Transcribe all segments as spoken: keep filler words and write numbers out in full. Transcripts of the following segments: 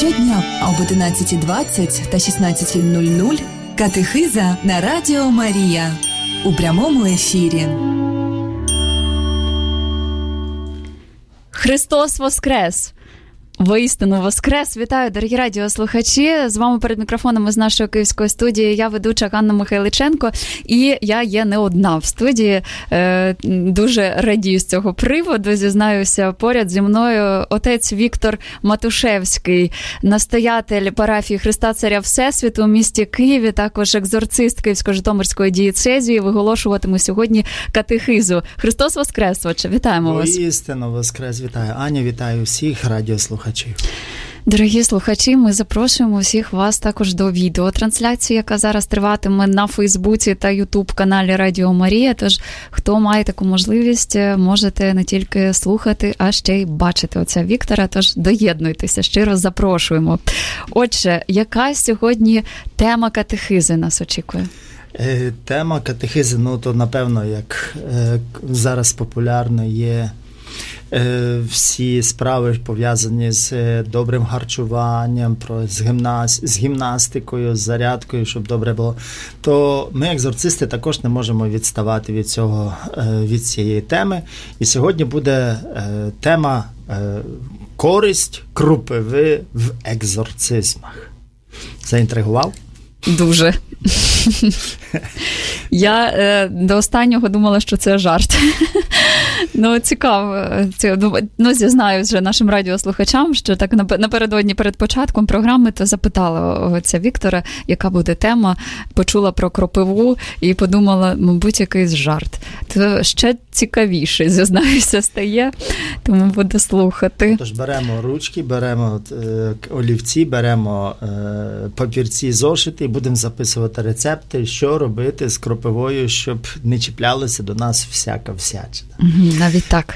Щодня об одинадцятій двадцять та шістнадцятій нуль нуль катехиза на Радіо Марія у прямому ефірі. Христос Воскрес! Воістину Воскрес! Вітаю, дорогі радіослухачі! З вами перед мікрофонами з нашої київської студії я ведуча Ганна Михайличенко, і я є не одна в студії. Е, дуже радію з цього приводу, зізнаюся, поряд зі мною отець Віктор Матушевський, настоятель парафії Христа Царя Всесвіту у місті Києві, також екзорцист Київсько-Житомирської дієцезії, виголошуватиму сьогодні катехизу. Христос Воскрес, отче! Вітаємо вас! Воістину Воскрес! Вітаю, Аня, вітаю всіх радіослухачів. Дорогі слухачі, ми запрошуємо всіх вас також до відеотрансляції, яка зараз триватиме на Фейсбуці та Ютуб-каналі Радіо Марія. Тож, хто має таку можливість, можете не тільки слухати, а ще й бачити отця Віктора. Тож, доєднуйтеся, щиро запрошуємо. Отже, яка сьогодні тема катехизи нас очікує? Тема катехизи, ну, то, напевно, як зараз популярно є всі справи пов'язані з добрим харчуванням, про, з, гімназ, з гімнастикою, з зарядкою, щоб добре було, то ми, екзорцисти, також не можемо відставати від цього, від цієї теми. І сьогодні буде тема «Користь крупиви в екзорцизмах». Заінтригував? Дуже. Я е, до останнього думала, що це жарт. Ну, цікаво. Ну, зізнаюсь вже нашим радіослухачам, що так напередодні перед початком програми то запитала отця Віктора, яка буде тема, почула про кропиву і подумала, мабуть, якийсь жарт. То ще цікавіше, зізнаюся, стає, тому буду слухати. Тож беремо ручки, беремо е, олівці, беремо е, папірці, зошити і будемо записувати рецепти, що робити з кропивою, щоб не чіплялося до нас всяка всячина. Навіть так.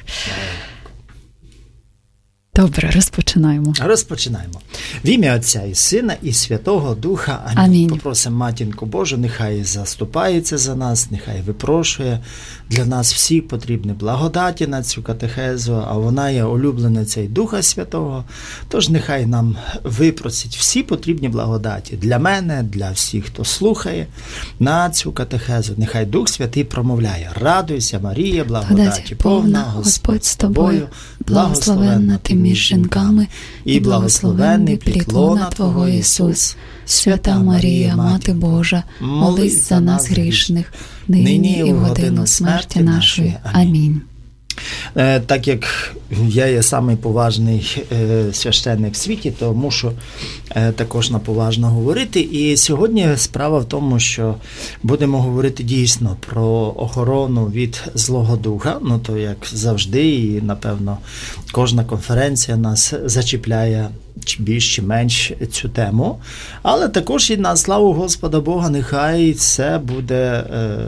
Добре, розпочинаємо. Розпочинаємо. В ім'я Отця і Сина і Святого Духа. Амінь. Амінь. Попросимо Матінку Божу, нехай заступається за нас, нехай випрошує для нас всі потрібні благодаті на цю катехезу, а вона є улюблениця і Духа Святого, тож нехай нам випросить всі потрібні благодаті для мене, для всіх, хто слухає на цю катехезу. Нехай Дух Святий промовляє: радуйся, Марія, благодаті повна, Господь з тобою, благословенна ти між жінками, і благословенний плід лона Твого, Ісус. Свята Марія, Мати Божа, молись за нас грішних, нині і в годину смерті нашої. Амінь. Так як я є самий поважний священник в світі, то мушу також наповажно говорити. І сьогодні справа в тому, що будемо говорити дійсно про охорону від Злого Духа. Ну, то як завжди, і, напевно, кожна конференція нас зачіпляє більш чи менш цю тему. Але також і на славу Господа Бога, нехай це буде е,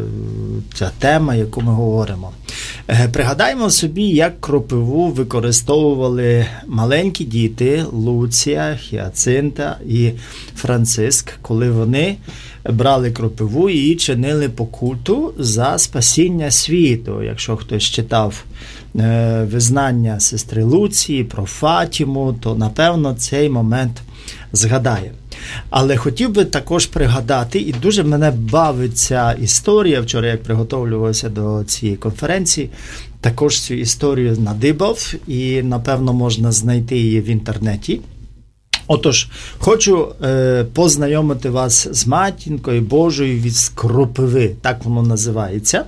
ця тема, яку ми говоримо. Е, пригадаємо собі, як кропиву використовували маленькі діти Луція, Хіацинта і Франциск, коли вони брали кропиву і чинили покуту за спасіння світу. Якщо хтось читав е, визнання сестри Луції про Фатіму, то, напевно, цей момент згадає. Але хотів би також пригадати, і дуже мене бавить ця історія, вчора як приготовлювався до цієї конференції, також цю історію надибав, і, напевно, можна знайти її в інтернеті. Отож, хочу е, познайомити вас з Матінкою Божою від кропиви, так воно називається.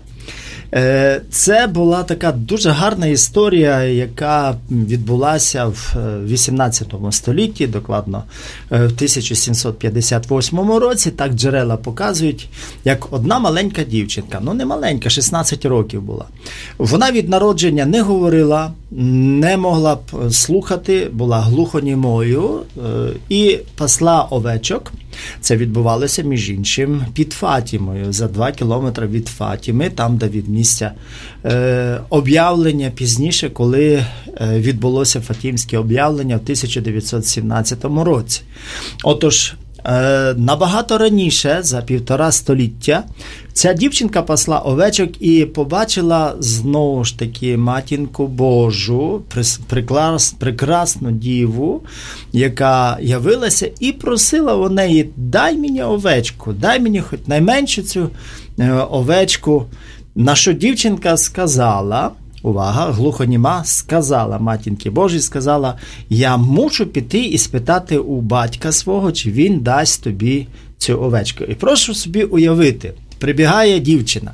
Е, це була така дуже гарна історія, яка відбулася в вісімнадцятому столітті, докладно в тисяча сімсот п'ятдесят восьмому році. Так джерела показують, як одна маленька дівчинка, ну не маленька, шістнадцять років була. Вона від народження не говорила, не могла б слухати, була глухонімою і пасла овечок. Це відбувалося, між іншим, під Фатімою, за два кілометри від Фатіми, там, де від місця е, об'явлення пізніше, коли е, відбулося Фатімське об'явлення в тисяча дев'ятсот сімнадцятому році. Отож, е, набагато раніше, за півтора століття, ця дівчинка пасла овечок і побачила знову ж таки матінку Божу, прекрас, прекрасну діву, яка явилася і просила у неї: дай мені овечку, дай мені хоч найменшу цю е, овечку. На що дівчинка сказала, увага, глухоніма, сказала матінки Божій, сказала: я мушу піти і спитати у батька свого, чи він дасть тобі цю овечку. І прошу собі уявити, прибігає дівчина,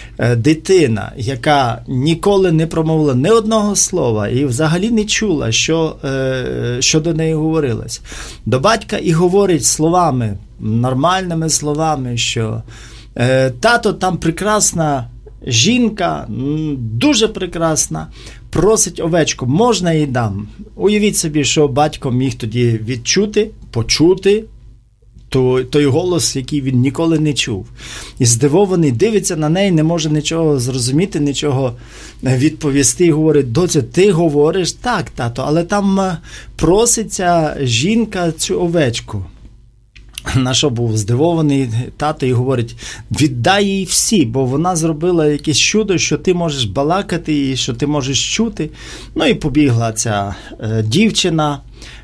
дитина, яка ніколи не промовила ні одного слова і взагалі не чула, що, що до неї говорилось, до батька і говорить словами, нормальними словами, що тато, там прекрасна жінка, дуже прекрасна, просить овечку, можна їй дам. Уявіть собі, що батько міг тоді відчути, почути той, той голос, який він ніколи не чув. І здивований дивиться на неї, не може нічого зрозуміти, нічого відповісти. І говорить: доця, ти говориш? Так, тато, але там проситься жінка цю овечку. На що був здивований тато і говорить: віддай їй всі, бо вона зробила якесь чудо, що ти можеш балакати і що ти можеш чути. Ну і побігла ця е, дівчина,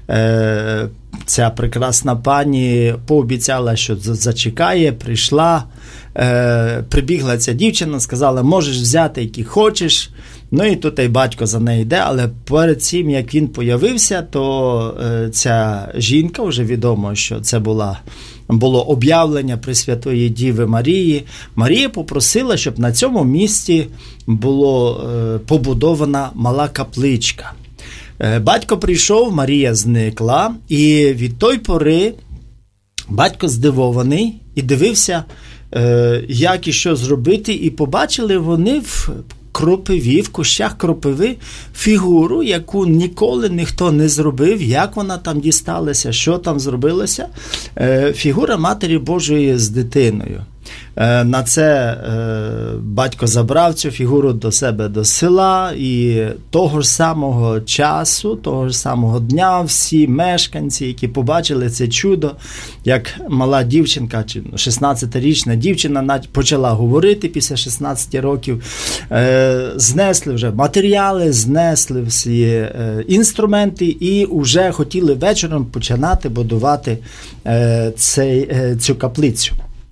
е, ця прекрасна пані пообіцяла, що зачекає, прийшла, е, прибігла ця дівчина, сказала: можеш взяти, які хочеш. Ну і тут і батько за нею йде, але перед цим, як він появився, то е, ця жінка, вже відомо, що це була, було об'явлення Пресвятої Діви Марії. Марія попросила, щоб на цьому місці була е, побудована мала капличка. Е, батько прийшов, Марія зникла, і від той пори батько здивований і дивився, е, як і що зробити, і побачили вони в кропиві, в кущах кропиви фігуру, яку ніколи ніхто не зробив, як вона там дісталася, що там зробилося. Е, фігура Матері Божої з дитиною. Е, на це е, батько забрав цю фігуру до себе до села, і того ж самого часу, того ж самого дня всі мешканці, які побачили це чудо, як мала дівчинка, чи шістнадцятирічна дівчина почала говорити після шістнадцяти років, е, знесли вже матеріали, знесли всі е, інструменти і вже хотіли вечором починати будувати е, цей, е, цю каплицю.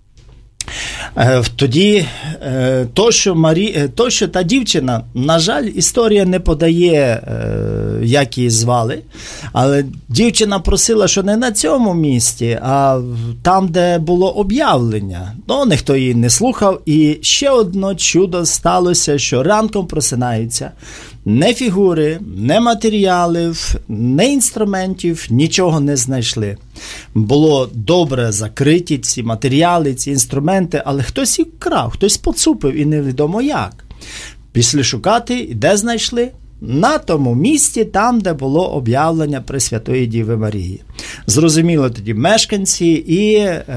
Тоді то що, Марі... то, що та дівчина, на жаль, історія не подає, як її звали, але дівчина просила, що не на цьому місці, а там, де було об'явлення. Ну, ніхто її не слухав, і ще одно чудо сталося, що ранком просинаються. Не фігури, не матеріалів, не інструментів, нічого не знайшли. Було добре закриті ці матеріали, ці інструменти, але хтось їх вкрав, хтось поцупив і невідомо як. Після шукати, і де знайшли? На тому місці, там, де було об'явлення Пресвятої Діви Марії. Зрозуміло тоді мешканці і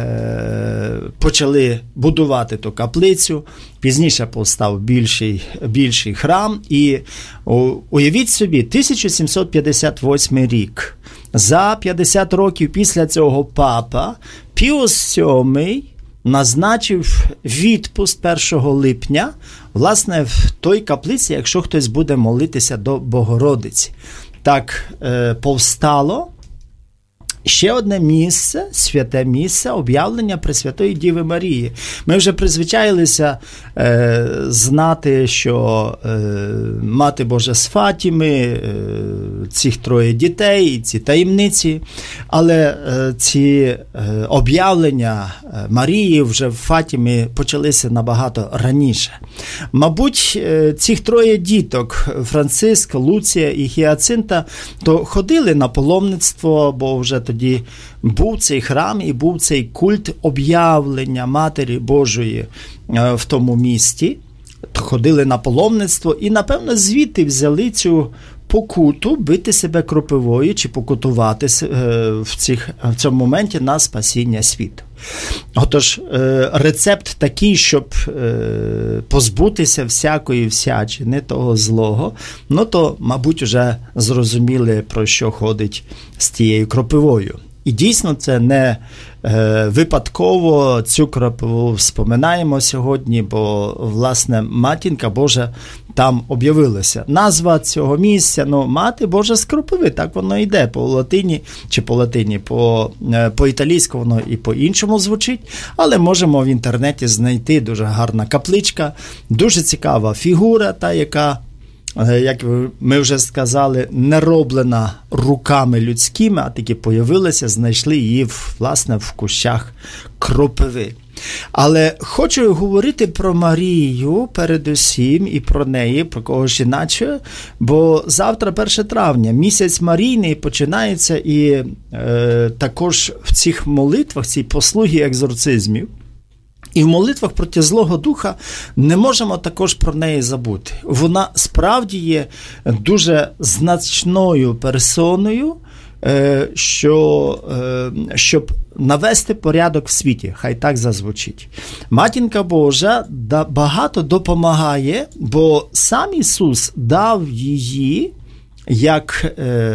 е, почали будувати ту каплицю. Пізніше постав більший, більший храм. І о, уявіть собі, тисяча сімсот п'ятдесят восьмий рік. За п'ятдесят років після цього папа Піус сьомий назначив відпуск першого липня, власне, в той каплиці, якщо хтось буде молитися до Богородиці. Так е, повстало ще одне місце, святе місце, об'явлення Пресвятої Діви Марії. Ми вже призвичаїлися е, знати, що е, Мати Божа з Фатіми, е, цих троє дітей, ці таємниці, але е, ці е, об'явлення Марії вже в Фатімі почалися набагато раніше. Мабуть, е, цих троє діток, Франциск, Луція і Гіацинта, то ходили на паломництво, бо вже тоді був цей храм і був цей культ об'явлення Матері Божої в тому місті. Ходили на паломництво і, напевно, звідти взяли цю покуту бити себе кропивою чи покутувати в, цих, в цьому моменті на спасіння світу. Отож, рецепт такий, щоб позбутися всякої всячини, того злого, ну то, мабуть, вже зрозуміли, про що ходить з тією кропивою. І дійсно це не е, випадково цю кропиву вспоминаємо сьогодні, бо, власне, Матінка Божа там об'явилася. Назва цього місця, ну, Мати Божа з кропиви, так воно йде по латині, чи по латині, по, е, по-італійську воно і по-іншому звучить, але можемо в інтернеті знайти дуже гарна капличка, дуже цікава фігура, та, яка, як ми вже сказали, не роблена руками людськими, а таки появилася, знайшли її, власне, в кущах кропиви. Але хочу говорити про Марію передусім і про неї, про когось іначе, бо завтра перше травня, місяць Марійний починається, і е, також в цих молитвах, цій послугі екзорцизмів, і в молитвах проти Злого Духа не можемо також про неї забути. Вона справді є дуже значною персоною, що, щоб навести порядок в світі, хай так зазвучить. Матінка Божа багато допомагає, бо сам Ісус дав її як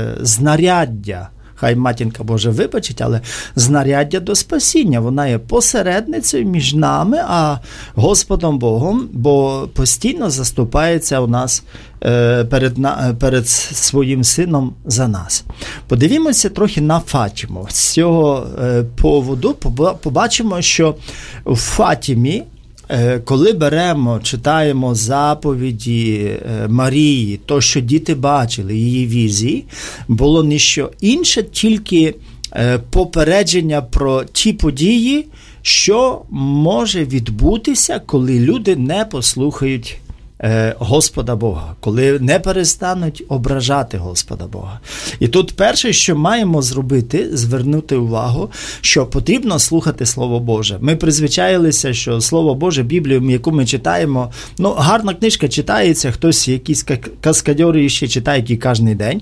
знаряддя, хай Матінка Божа вибачить, але знаряддя до спасіння. Вона є посередницею між нами, а Господом Богом, бо постійно заступається у нас е, перед, на, перед своїм сином за нас. Подивімося трохи на Фатіму. З цього е, поводу побачимо, що в Фатімі, коли беремо, читаємо заповіді Марії, то, що діти бачили, її візії, було ніщо інше, тільки попередження про ті події, що може відбутися, коли люди не послухають Господа Бога, коли не перестануть ображати Господа Бога. І тут перше, що маємо зробити, звернути увагу, що потрібно слухати Слово Боже. Ми призвичаїлися, що Слово Боже, Біблію, яку ми читаємо, ну, гарна книжка читається, хтось, якісь каскадьори ще читають її кожен день,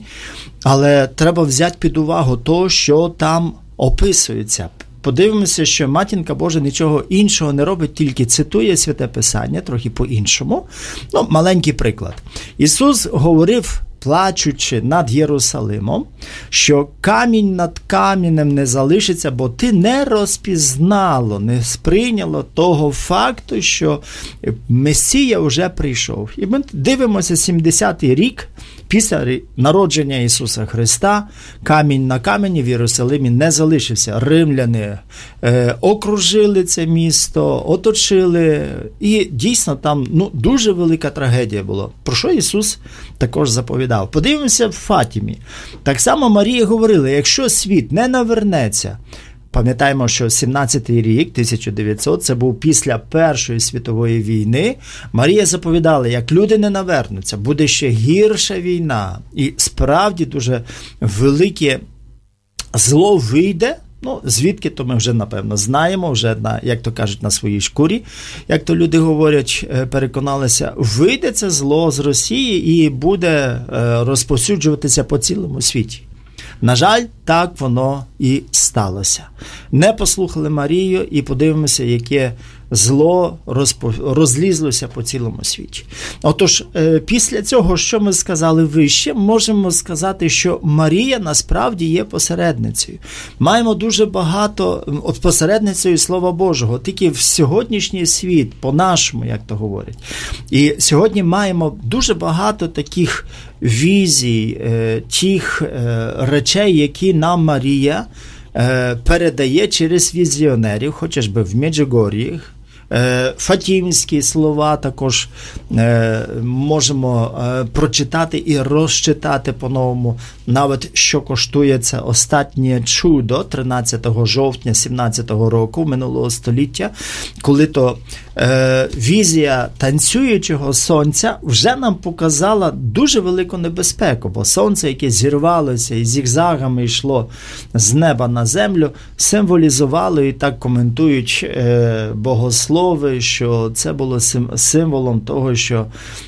але треба взяти під увагу то, що там описується. Подивимося, що Матінка Божа нічого іншого не робить, тільки цитує Святе Писання, трохи по-іншому. Ну, маленький приклад. Ісус говорив, плачучи над Єрусалимом, що камінь над камінем не залишиться, бо ти не розпізнало, не сприйняло того факту, що Месія вже прийшов. І ми дивимося сімдесятий рік, після народження Ісуса Христа, камінь на камені в Єрусалимі не залишився. Римляни е, окружили це місто, оточили, і дійсно там ну, дуже велика трагедія була. Про що Ісус також заповідав. Подивимося в Фатімі. Так само Марія говорила, якщо світ не навернеться, пам'ятаємо, що сімнадцятий рік, тисяча дев'ятсот, це був після Першої світової війни, Марія заповідала, як люди не навернуться, буде ще гірша війна. І справді дуже велике зло вийде, ну, звідки, то ми вже, напевно, знаємо, вже, на, як то кажуть, на своїй шкурі, як то люди говорять, переконалися, вийде це зло з Росії і буде розповсюджуватися по цілому світі. На жаль, так воно і сталося. Не послухали Марію і подивимося, яке зло розлізлося по цілому світі. Отож, після цього, що ми сказали вище, можемо сказати, що Марія насправді є посередницею. Маємо дуже багато посередницею Слова Божого, тільки в сьогоднішній світ, по-нашому, як то говорять. І сьогодні маємо дуже багато таких візій, тих речей, які нам Марія передає через візіонерів, хочеш би в Меджугор'ї. Фатімські слова також можемо прочитати і розчитати по-новому, навіть що коштує це останнє чудо тринадцятого жовтня сімнадцятого року минулого століття, коли то візія танцюючого сонця вже нам показала дуже велику небезпеку, бо сонце, яке зірвалося і зігзагами йшло з неба на землю, символізувало, і так коментують богослови, що це було символом того, що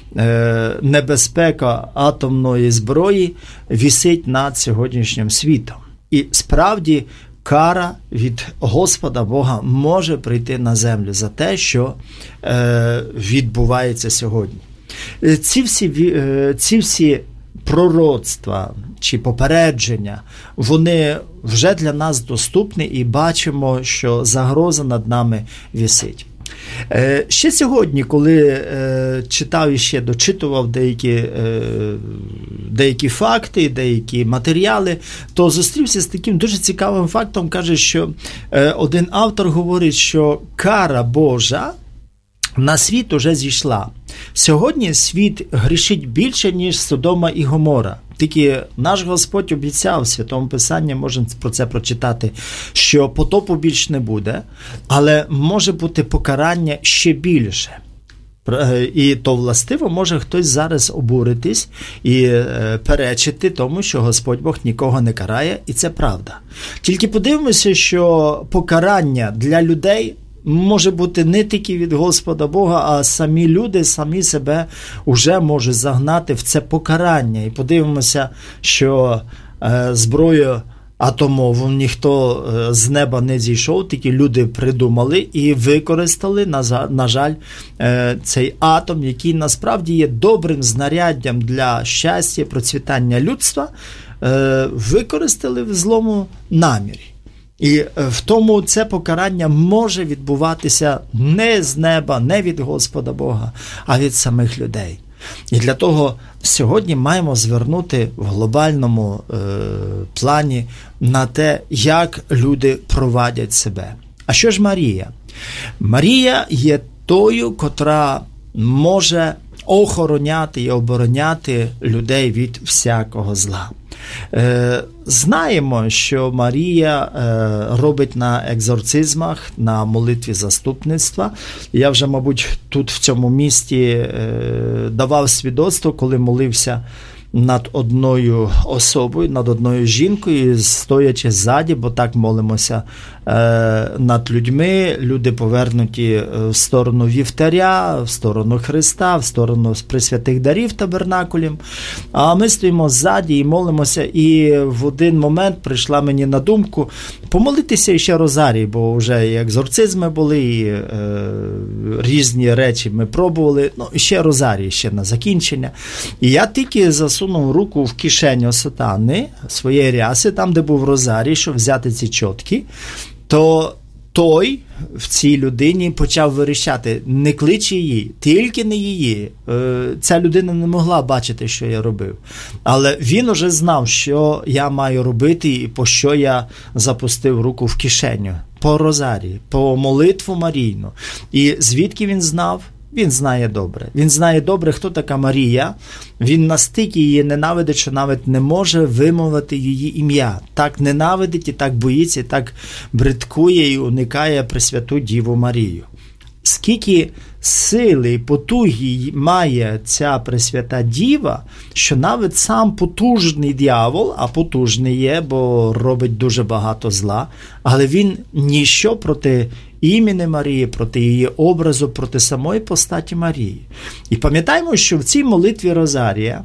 небезпека атомної зброї висить над сьогоднішнім світом. І справді кара від Господа Бога може прийти на землю за те, що відбувається сьогодні. Ці всі, ці всі пророцтва чи попередження, вони вже для нас доступні і бачимо, що загроза над нами висить. Е, ще сьогодні, коли е, читав і ще дочитував деякі, е, деякі факти, деякі матеріали, то зустрівся з таким дуже цікавим фактом, каже, що е, один автор говорить, що кара Божа на світ уже зійшла. Сьогодні світ грішить більше, ніж Содома і Гомора. Тільки наш Господь обіцяв в Святому Писанні, можемо про це прочитати, що потопу більш не буде, але може бути покарання ще більше. І то властиво може хтось зараз обуритись і перечити тому, що Господь Бог нікого не карає, і це правда. Тільки подивимося, що покарання для людей може бути не тільки від Господа Бога, а самі люди, самі себе вже можуть загнати в це покарання. І подивимося, що е, зброю атомову ніхто е, з неба не зійшов, тільки люди придумали і використали, на, на жаль, е, цей атом, який насправді є добрим знаряддям для щастя і процвітання людства, е, використали в злому намірі. І в тому це покарання може відбуватися не з неба, не від Господа Бога, а від самих людей. І для того сьогодні маємо звернути в глобальному е, плані на те, як люди провадять себе. А що ж Марія? Марія є тою, котра може охороняти і обороняти людей від всякого зла. Е, знаємо, що Марія е, робить на екзорцизмах, на молитві заступництва. Я вже, мабуть, тут в цьому місті е, давав свідоцтво, коли молився над одною особою, над одною жінкою, стоячи ззаді, бо так молимося е, над людьми. Люди повернуті в сторону вівтаря, в сторону Христа, в сторону пресвятих дарів табернакулів. А ми стоїмо ззаді і молимося. І в один момент прийшла мені на думку помолитися ще розарій, бо вже і екзорцизми були, і е, різні речі ми пробували. Ну, і ще розарій, ще на закінчення. І я тільки засунув руку в кишеню сатани, своєї ряси, там, де був розарій, щоб взяти ці чотки, то той в цій людині почав вирішати: не клич її, тільки не її. Ця людина не могла бачити, що я робив. Але він уже знав, що я маю робити і по що я запустив руку в кишеню. По розарії, по молитву Марійну. І звідки він знав? Він знає добре. Він знає добре, хто така Марія. Він настільки її ненавидить, що навіть не може вимовити її ім'я. Так ненавидить і так боїться, і так бридкує і уникає Пресвяту Діву Марію. Скільки сили і потуги має ця Пресвята Діва, що навіть сам потужний диявол, а потужний є, бо робить дуже багато зла, але він ніщо проти імені Марії, проти її образу, проти самої постаті Марії. І пам'ятаємо, що в цій молитві Розарія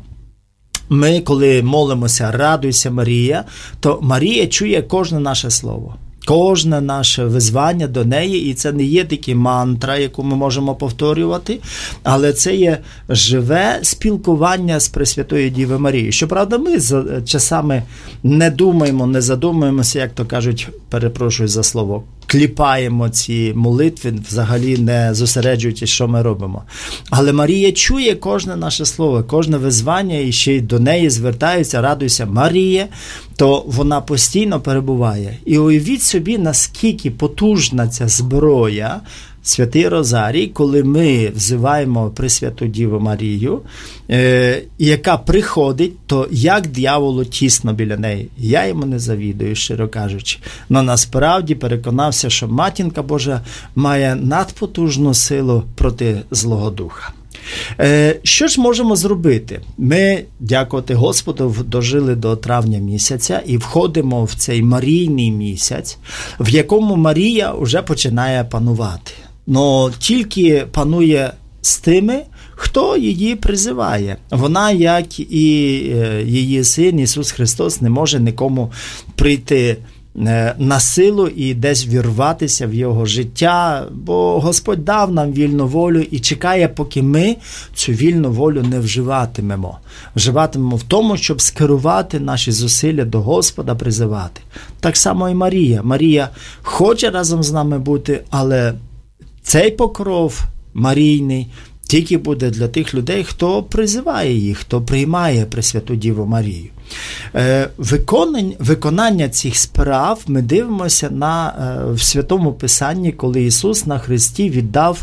ми, коли молимося «Радуйся, Марія», то Марія чує кожне наше слово. Кожне наше визвання до неї, і це не є тільки мантра, яку ми можемо повторювати, але це є живе спілкування з Пресвятою Дівою Марією. Щоправда, ми з часами не думаємо, не задумуємося, як то кажуть, перепрошую за слово, кліпаємо ці молитви, взагалі не зосереджуючись, що ми робимо. Але Марія чує кожне наше слово, кожне визвання, і ще й до неї звертаються: «Радуйся, Марія», то вона постійно перебуває. І уявіть собі, наскільки потужна ця зброя, Святий Розарій, коли ми взиваємо Пресвяту Діву Марію, е, яка приходить, то як дияволу тісно біля неї. Я йому не завідую, щиро кажучи. Но насправді переконався, що Матінка Божа має надпотужну силу проти Злого Духа. Е, що ж можемо зробити? Ми, дякувати Господу, дожили до травня місяця і входимо в цей Марійний місяць, в якому Марія вже починає панувати. Но тільки панує з тими, хто її призиває. Вона, як і її син Ісус Христос, не може нікому прийти на силу і десь вірватися в його життя, бо Господь дав нам вільну волю і чекає, поки ми цю вільну волю не вживатимемо. Вживатимемо в тому, щоб скерувати наші зусилля до Господа, призивати. Так само і Марія. Марія хоче разом з нами бути, але цей покров марійний тільки буде для тих людей, хто призиває їх, хто приймає Пресвяту Діву Марію. Виконання, виконання цих справ ми дивимося на, в Святому Писанні, коли Ісус на Христі віддав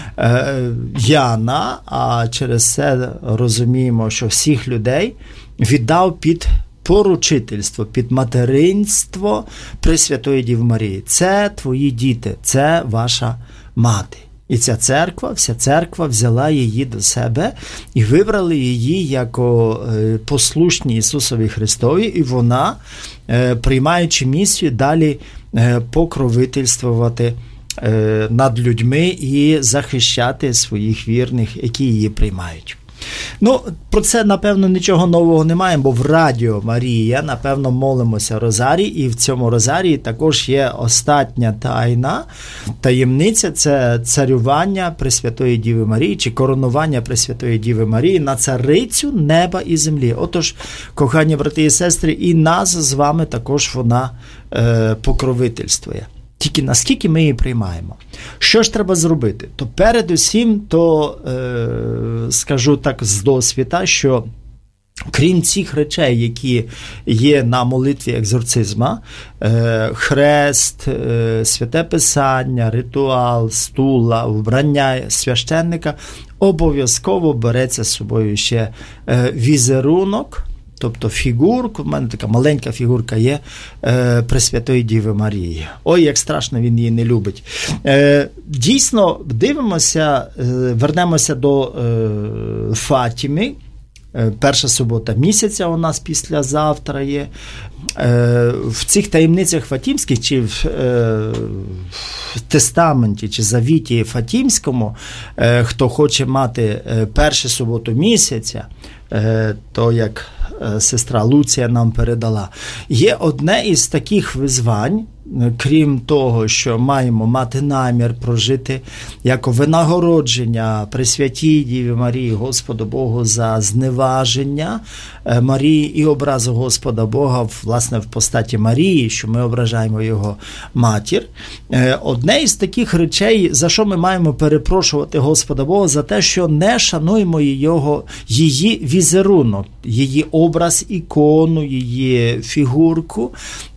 Яна, а через це розуміємо, що всіх людей віддав під поручительство, під материнство Пресвятої Діви Марії. Це твої діти, це ваша мати. І ця церква, вся церква взяла її до себе і вибрали її як послушні Ісусові Христові, і вона, приймаючи місію, далі покровительствувати над людьми і захищати своїх вірних, які її приймають. Ну, про це, напевно, нічого нового немає, бо в Радіо Марія, напевно, молимося Розарій, і в цьому Розарії також є остання тайна, таємниця – це царювання Пресвятої Діви Марії, чи коронування Пресвятої Діви Марії на царицю неба і землі. Отож, кохані брати і сестри, і нас з вами також вона е, покровительствує. Тільки наскільки ми її приймаємо. Що ж треба зробити? То передусім, то е, скажу так з досвіда, що крім цих речей, які є на молитві екзорцизма, е, хрест, е, святе писання, ритуал, стула, вбрання священника, обов'язково береться з собою ще е, візерунок, тобто фігурку, в мене така маленька фігурка є е, Пресвятої Діви Марії. Ой, як страшно він її не любить. Е, дійсно, дивимося, е, вернемося до е, Фатіми. Е, перша субота місяця у нас післязавтра є. Е, в цих таємницях Фатімських, чи в, е, в Тестаменті, чи Завіті Фатімському, е, хто хоче мати е, першу суботу місяця, е, то як сестра Луція нам передала. Є одне із таких визвань, крім того, що маємо мати намір прожити як винагородження Пресвятій Діві Марії, Господу Богу, за зневаження Марії і образу Господа Бога, власне, в постаті Марії, що ми ображаємо його матір. Одне із таких речей, за що ми маємо перепрошувати Господа Бога, за те, що не шануємо його, її візерунок, її образ, ікону, її фігурку.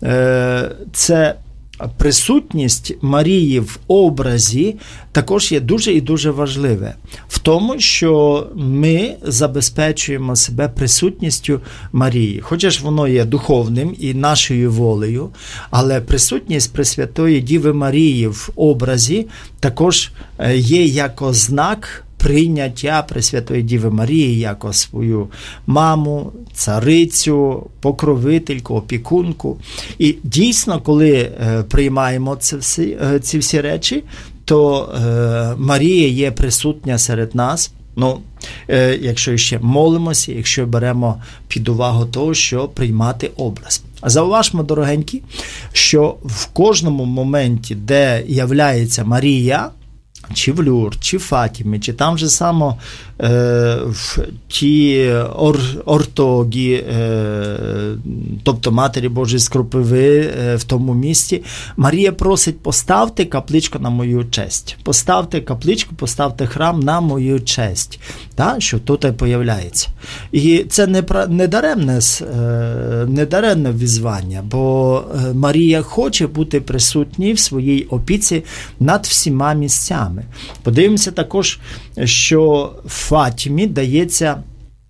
Це присутність Марії в образі також є дуже і дуже важливе. В тому, що ми забезпечуємо себе присутністю Марії. Хоча ж воно є духовним і нашою волею, але присутність Пресвятої Діви Марії в образі також є як знак прийняття Пресвятої Діви Марії як свою маму, царицю, покровительку, опікунку. І дійсно, коли е, приймаємо ці всі, е, ці всі речі, то е, Марія є присутня серед нас. Ну, е, якщо ще молимося, якщо беремо під увагу того, що приймати образ. Зауважмо, дорогенькі, що в кожному моменті, де являється Марія, чи в Люрд, чи в Фатімі, чи там же само е, в ті ор, ортогі, е, тобто Матері Божої з Кропиви е, в тому місті, Марія просить: поставте капличку на мою честь. Поставте капличку, поставте храм на мою честь. Так, що тут і появляється. І це не, не даремне, не даремне візвання, бо Марія хоче бути присутній в своїй опіці над всіма місцями. Подивимося також, що в Фатімі дається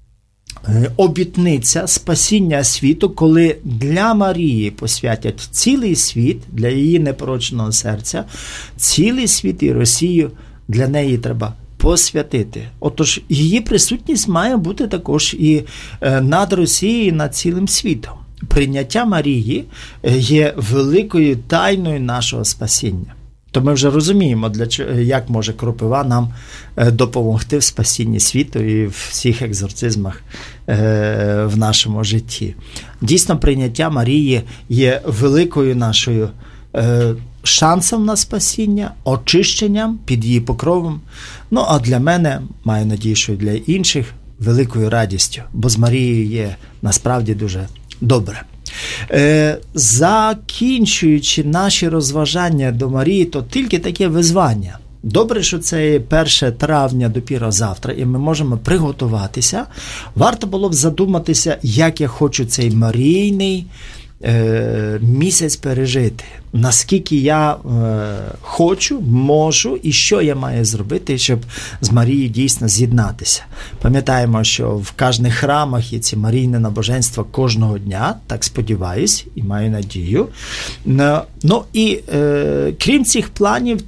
обітниця спасіння світу, коли для Марії посвятять цілий світ, для її непорочного серця, цілий світ і Росію для неї треба посвятити. Отож, її присутність має бути також і над Росією, і над цілим світом. Прийняття Марії є великою тайною нашого спасіння. то ми вже розуміємо, для чого, як може кропива нам допомогти в спасінні світу і в всіх екзорцизмах в нашому житті. Дійсно, прийняття Марії є великою нашою шансом на спасіння, очищенням під її покровом. Ну, а для мене, маю надію, що і для інших, великою радістю, бо з Марією є насправді дуже добре. Е, закінчуючи наші розважання до Марії, то тільки таке визвання. Добре, що це перше травня допіро завтра, і ми можемо приготуватися. Варто було б задуматися, як я хочу цей Марійний е, місяць пережити. Наскільки я е, хочу, можу і що я маю зробити, щоб з Марією дійсно з'єднатися. Пам'ятаємо, що в кожних храмах є ці Марійне набоженства кожного дня, так сподіваюсь і маю надію. Ну і е, крім цих планів,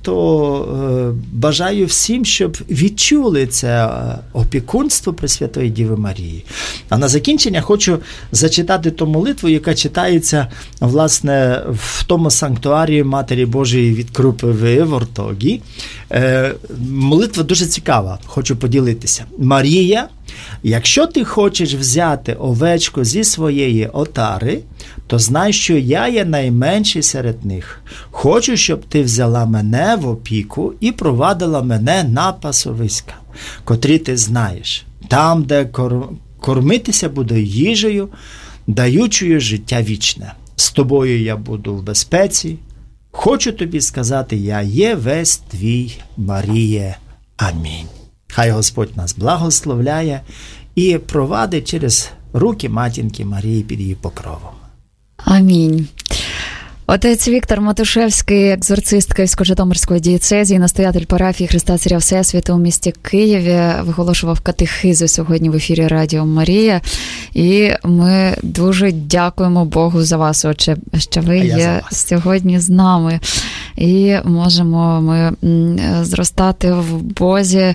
то е, бажаю всім, щоб відчули це опікунство Пресвятої Діви Марії. А на закінчення хочу зачитати ту молитву, яка читається, власне, в тому санктуарії Матері Божої від Крупиви в Ортогі. Е, молитва дуже цікава, хочу поділитися. Марія, якщо ти хочеш взяти овечку зі своєї отари, то знай, що я є найменший серед них. Хочу, щоб ти взяла мене в опіку і провадила мене на пасовиська, котрі ти знаєш, там, де кор... кормитися буде їжею, даючою життя вічне. З тобою я буду в безпеці. Хочу тобі сказати, я є весь твій, Маріє. Амінь. Хай Господь нас благословляє і провадить через руки матінки Марії під її покровом. Амінь. Отець Віктор Матушевський, екзорцист Київсько-Житомирської дієцезії, настоятель парафії Христа Царя Всесвіту у місті Києві, виголошував катехизу сьогодні в ефірі Радіо Марія. І ми дуже дякуємо Богу за вас, отче, що ви є сьогодні з нами. І можемо ми зростати в Бозі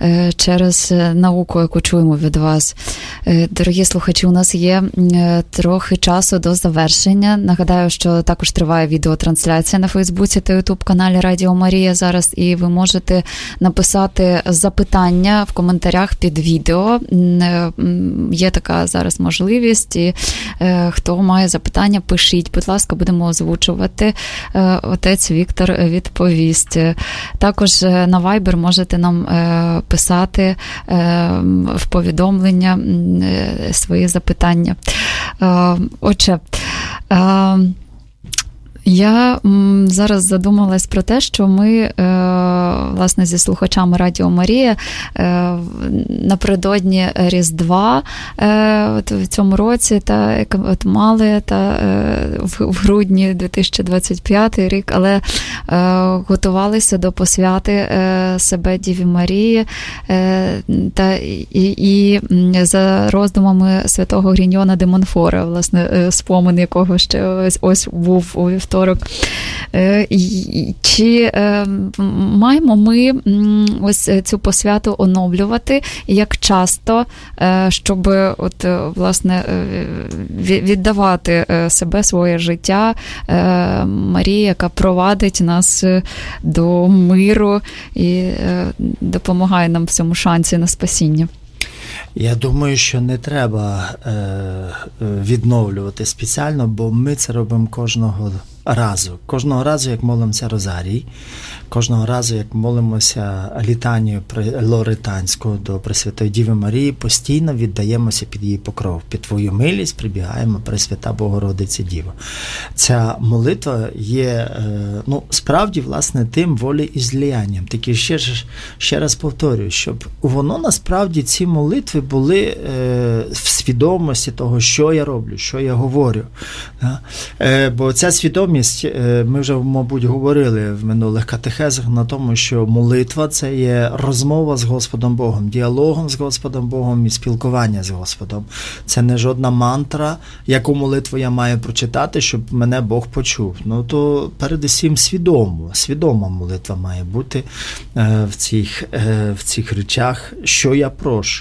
через науку, яку чуємо від вас. Дорогі слухачі, у нас є трохи часу до завершення. Нагадаю, що також триває відеотрансляція на Фейсбуці та Ютуб-каналі Радіо Марія зараз, і ви можете написати запитання в коментарях під відео. Є така зараз можливість, і хто має запитання, пишіть, будь ласка, будемо озвучувати. Отець Віктор відповість. Також на Viber можете нам писати в повідомлення свої запитання. Отже, я м, зараз задумалась про те, що ми, е, власне, зі слухачами Радіо Марія е, напередодні Різдва е, от в цьому році та от мали та е, в, в грудні дві тисячі двадцять п'ятий рік, але е, готувалися до посвяти е, себе Діві Марії е, та і, і за роздумами святого Гріньйона де Монфора, власне, е, спомин якого ще ось, ось був у вівторок. Чи маємо ми ось цю посвяту оновлювати, як часто, щоб от, власне, віддавати себе, своє життя Марії, яка провадить нас до миру і допомагає нам в цьому шансі на спасіння? Я думаю, що не треба е, відновлювати спеціально, бо ми це робимо кожного разу. Кожного разу, як молимося Розарій, кожного разу, як молимося літанію лоретанську до Пресвятої Діви Марії, постійно віддаємося під її покров. Під твою милість прибігаємо, Пресвята Богородице Діво. Ця молитва є, ну, справді, власне, тим волі і зліянням. Тільки ще, ще раз повторюю, щоб воно, насправді, ці молитви були е, в свідомості того, що я роблю, що я говорю. Да? Е, бо ця свідомість, е, ми вже, мабуть, говорили в минулих катехезах на тому, що молитва – це є розмова з Господом Богом, діалогом з Господом Богом і спілкування з Господом. Це не жодна мантра, яку молитву я маю прочитати, щоб мене Бог почув. Ну, то передусім свідомо, свідома молитва має бути е, в, цих, е, в цих речах, що я прошу.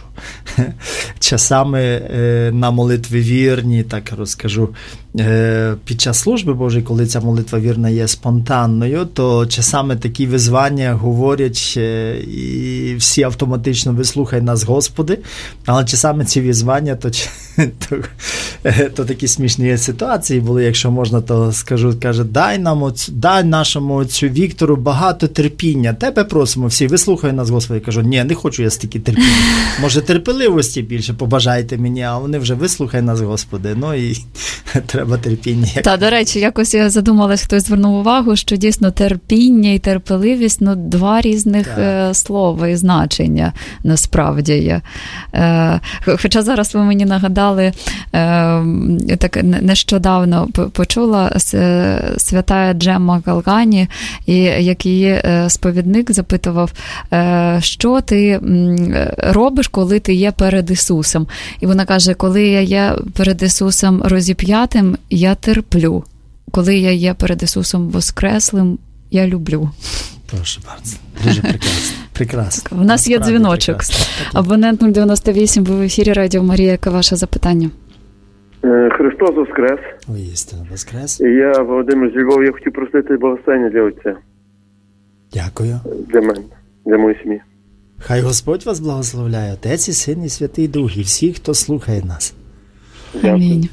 Часами е, на молитві вірні, так розкажу, е, під час служби Божої, коли коли ця молитва вірна є спонтанною, то часами такі визвання говорять, і всі автоматично вислухай нас, Господи, але часами ці визвання, то, то, то такі смішні ситуації були, якщо можна, то скажу, каже, дай нам, оцю, дай нашому отцю Віктору багато терпіння, тебе просимо всі, вислухай нас, Господи. Я кажу, ні, не хочу я стільки терпіння, може терпеливості більше побажайте мені, а вони вже вислухай нас, Господи, ну і треба терпіння. Та, до речі, якось я задумалась, хтось звернув увагу, що дійсно терпіння і терпеливість, ну, два різних е, слова і значення, насправді є. Е, хоча зараз ви мені нагадали, е, так нещодавно почула свята Джемма Галгані, і як її сповідник запитував, е, що ти робиш, коли ти є перед Ісусом. І вона каже, коли я є перед Ісусом розіп'ятим, я терплю. Коли я є перед Ісусом воскреслим, я люблю. Прошу bardzo. Дуже прекрасно. Прекрасно. У нас є дзвіночок. Абонент нуль дев'яносто вісім, ви в ефірі Радіо Марія. Яке ваше запитання? Христос воскрес. Воістину воскрес. І я, Володимир з Львова, я хотів просити благословення для отця. Дякую. Для мене, для моєї сім'ї. Хай Господь вас благословляє, Отець і Син і Святий Дух, і всі, хто слухає нас. Амінь.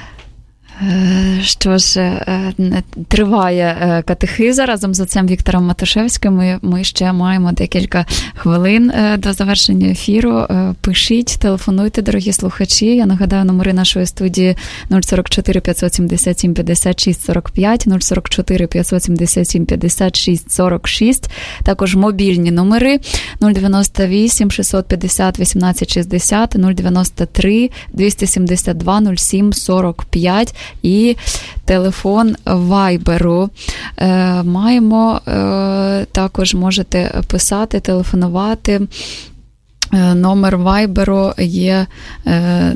Що ж, триває катехиза разом з отцем Віктором Матушевським. Ми, ми ще маємо декілька хвилин до завершення ефіру. Пишіть, телефонуйте, дорогі слухачі. Я нагадаю, номери нашої студії нуль сорок чотири п'ятсот сімдесят сім п'ятдесят шість сорок п'ять, нуль сорок чотири п'ятсот сімдесят сім п'ятдесят шість сорок шість. Також мобільні номери нуль дев'яносто вісім шістсот п'ятдесят вісімнадцять шістдесят, нуль дев'яносто три двісті сімдесят два нуль сім сорок п'ять. І телефон Вайберу. Е, маємо, е, також можете писати, телефонувати. Е, номер Вайберу є... Е,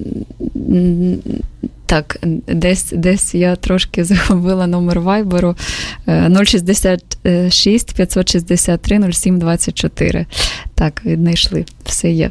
Так, десь, десь я трошки загубила номер Вайберу нуль шістдесят шість п'ятсот шістдесят три нуль сім двадцять чотири. Так, віднайшли, все є.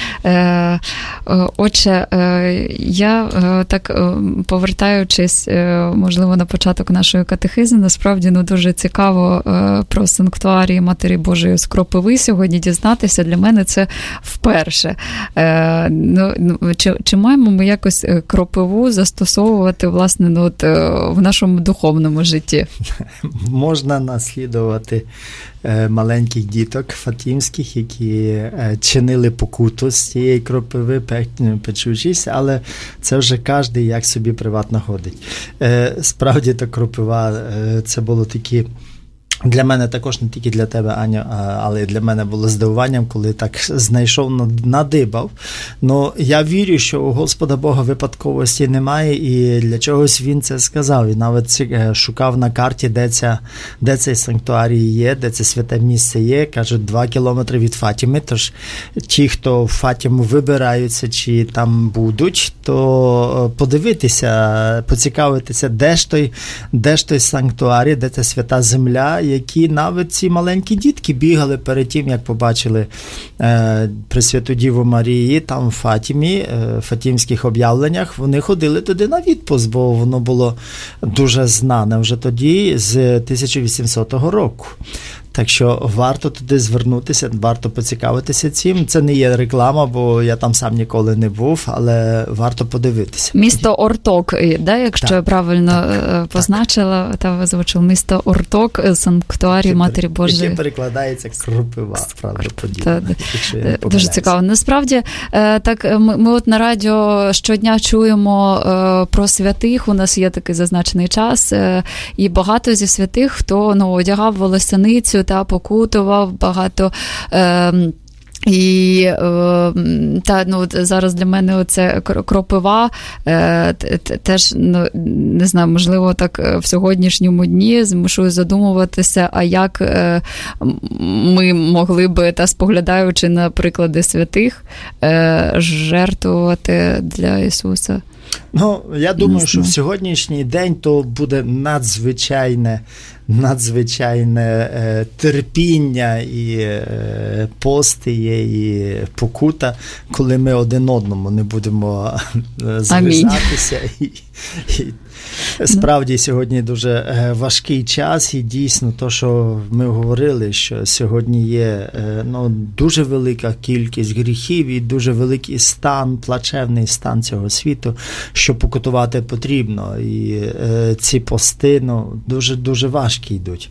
Е, отже, е, я е, так, е, повертаючись, е, можливо, на початок нашої катехизи, насправді, ну, дуже цікаво е, про санктуарії Матері Божої з Кропиви сьогодні дізнатися. Для мене це вперше. Е, ну, чи, чи маємо ми якось Кропиву застосовувати, власне, ну, от, в нашому духовному житті? Можна наслідувати маленьких діток фатімських, які чинили покуту з цієї кропиви, печучись, але це вже кожен як собі приватно ходить. Справді, та кропива, це було такі... Для мене також, не тільки для тебе, Аню, але й для мене було здивуванням, коли так знайшов, надибав. Ну, я вірю, що у Господа Бога випадковості немає, і для чогось Він це сказав. І навіть шукав на карті, де, ця, де цей санктуарій є, де це святе місце є. Кажуть, два кілометри від Фатіми, тож ті, хто в Фатіму вибираються, чи там будуть, то подивитися, поцікавитися, де ж той, де ж той санктуарій, де ця свята земля, які навіть ці маленькі дітки бігали перед тим, як побачили е, Пресвяту Діву Марії, там в Фатімі, е, фатімських об'явленнях, вони ходили туди на відпуск, бо воно було дуже знане вже тоді, з тисяча вісімсотого року. Так що варто туди звернутися, варто поцікавитися цим. Це не є реклама, бо я там сам ніколи не був, але варто подивитися. Місто Орток, да, якщо так, я правильно так, позначила, так. Та озвучив. Місто Орток, санктуарій Матері Божої. Яке перекладається Кропива, правда, подібне. Дуже цікаво. Насправді, так, ми, ми от на радіо щодня чуємо про святих, у нас є такий зазначений час, і багато зі святих, хто, ну, одягав волосяницю, та покутував, багато е, і е, та, ну, зараз для мене оце Кропива е, теж, ну, не знаю, можливо, так в сьогоднішньому дні змушую задумуватися, а як е, ми могли би, та споглядаючи на приклади святих, е, жертвувати для Ісуса. Ну, я думаю, що в сьогоднішній день то буде надзвичайне, надзвичайне е, терпіння і е, пости є, і покута, коли ми один одному не будемо зав'язатися і, і, Справді, сьогодні дуже важкий час, і дійсно, то, що ми говорили, що сьогодні є ну, дуже велика кількість гріхів і дуже великий стан, плачевний стан цього світу, що покутувати потрібно. І е, ці пости ну, дуже-дуже важкі йдуть.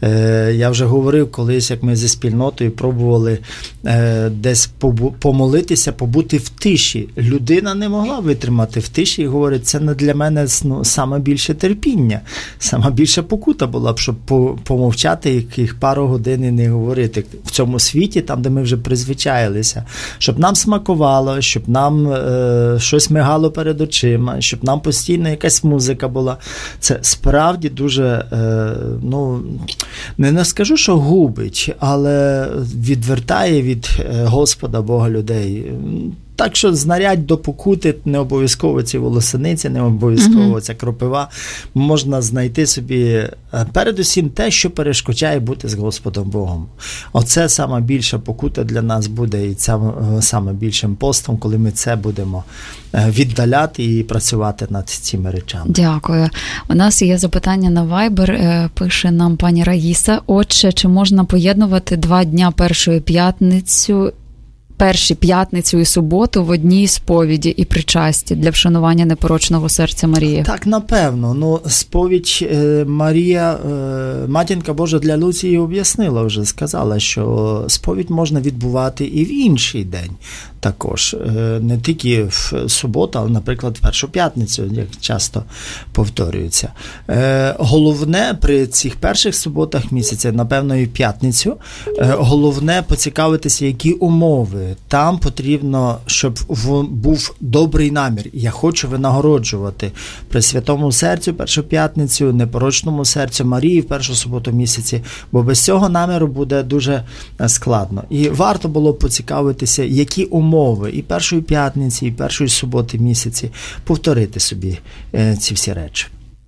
Е, я вже говорив колись, як ми зі спільнотою пробували е, десь побу- помолитися, побути в тиші. Людина не могла витримати в тиші і говорить, це не для мене ну, саме більше терпіння, саме більша покута була б, щоб помовчати яких пару годин і не говорити в цьому світі, там, де ми вже призвичаїлися, щоб нам смакувало, щоб нам е, щось мигало перед очима, щоб нам постійно якась музика була. Це справді дуже, е, ну, не, не скажу, що губить, але відвертає від Господа Бога людей. Так що знарядь до покути не обов'язково ці волосиниці, не обов'язково ця кропива. Можна знайти собі передусім те, що перешкоджає бути з Господом Богом. Оце саме більша покута для нас буде, і це саме більшим постом, коли ми це будемо віддаляти і працювати над цими речами. Дякую. У нас є запитання на Viber, пише нам пані Раїса. Отже, чи можна поєднувати два дня першої п'ятницю перші п'ятницю і суботу в одній сповіді і причасті для вшанування непорочного серця Марії? Так, напевно. Ну, сповідь е, Марія, е, Матінка Божа для Луції об'яснила вже, сказала, що сповідь можна відбувати і в інший день також. Е, не тільки в суботу, але, наприклад, в першу п'ятницю, як часто повторюється. Е, головне при цих перших суботах місяця, напевно, і в п'ятницю, е, головне поцікавитися, які умови. Там потрібно, щоб був добрий намір. Я хочу винагороджувати Пресвятому серцю першу п'ятницю, непорочному серцю Марії в першу суботу місяці, бо без цього наміру буде дуже складно. І варто було поцікавитися, які умови і першої п'ятниці, і першої суботи місяці, повторити собі ці всі речі.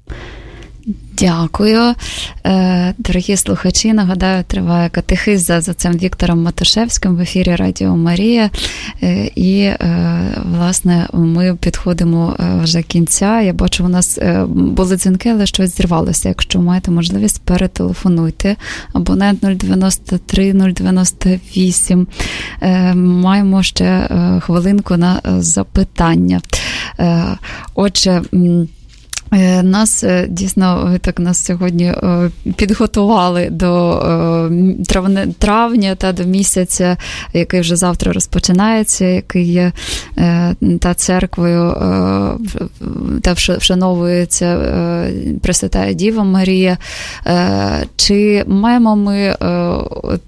Дякую. Дорогі слухачі, нагадаю, триває катехиза з отцем Віктором Матушевським в ефірі Радіо Марія. І, власне, ми підходимо вже кінця. Я бачу, у нас були дзвінки, але щось зірвалося. Якщо маєте можливість, перетелефонуйте. Абонент нуль дев'яносто три нуль дев'яносто вісім. Маємо ще хвилинку на запитання. Отже, нас, дійсно, ви так нас сьогодні підготували до травня та до місяця, який вже завтра розпочинається, який є та церквою та вшановується Пресвятая Діва Марія. Чи маємо ми от,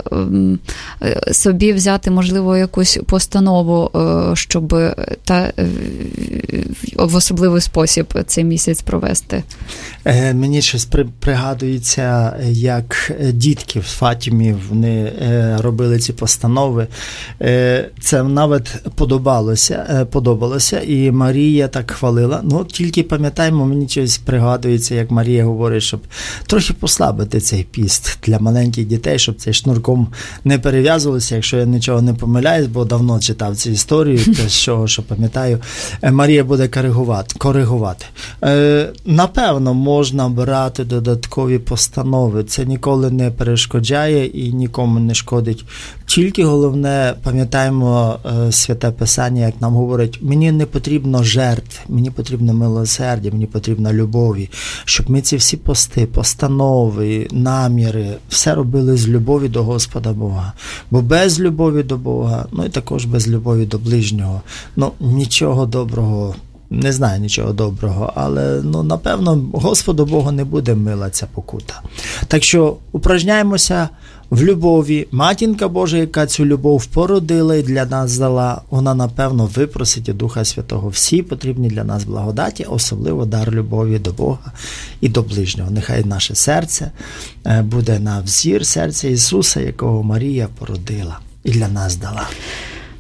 собі взяти, можливо, якусь постанову, щоб та в особливий спосіб цей місяць провести? Е, мені щось при, пригадується, як дітки в Фатімі, вони е, робили ці постанови. Е, це навіть подобалося, е, подобалося, і Марія так хвалила. Ну, тільки пам'ятаємо, мені щось пригадується, як Марія говорить, щоб трохи послабити цей піст для маленьких дітей, щоб цей шнурком не перев'язувалося, якщо я нічого не помиляюсь, бо давно читав цю історію, те, що, що пам'ятаю, Марія буде коригувати. коригувати. Е, напевно, можна брати додаткові постанови. Це ніколи не перешкоджає і нікому не шкодить. Тільки головне, пам'ятаємо е, Святе Писання, як нам говорить, мені не потрібно жертв, мені потрібно милосердя, мені потрібно любові, щоб ми ці всі пости, постанови, наміри, все робили з любові до Господа Бога. Бо без любові до Бога, ну і також без любові до ближнього, ну нічого доброго, не знаю нічого доброго, але, ну, напевно, Господу Богу не буде мила ця покута. Так що упражняємося в любові. Матінка Божа, яка цю любов породила і для нас дала, вона, напевно, випросить у Духа Святого всі потрібні для нас благодаті, особливо дар любові до Бога і до ближнього. Нехай наше серце буде на взір серця Ісуса, якого Марія породила і для нас дала.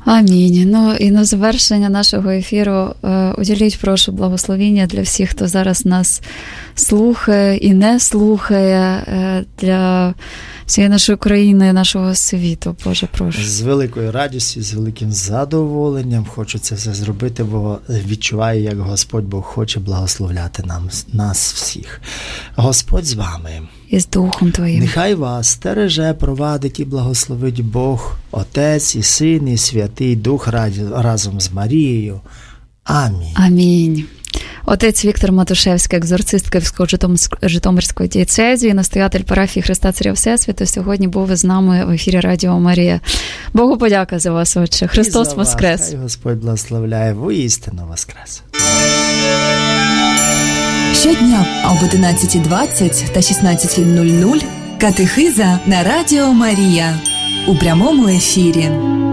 Амінь. Ну і на завершення нашого ефіру е, уділіть, прошу, благословіння для всіх, хто зараз нас слухає і не слухає, е, для всієї нашої країни, нашого світу. Боже, прошу. З великою радістю, з великим задоволенням хочу це все зробити, бо відчуваю, як Господь Бог хоче благословляти нам, нас всіх. Господь з вами. І з Духом Твоїм. Нехай вас стереже, провадить і благословить Бог, Отець і Син, і Святий Дух разом з Марією. Амінь. Амінь. Отець Віктор Матушевський, екзорцист Київської Житомирської дієцезії, настоятель парафії Христа Царя Всесвіту, сьогодні був із нами в ефірі Радіо Марія. Богу подяка за вас, Отче. Христос воскрес. Хай Господь благословляє, воістину воскрес. Щодня об одинадцятій двадцять та шістнадцятій нуль нуль катехиза на Радіо Марія у прямому ефірі.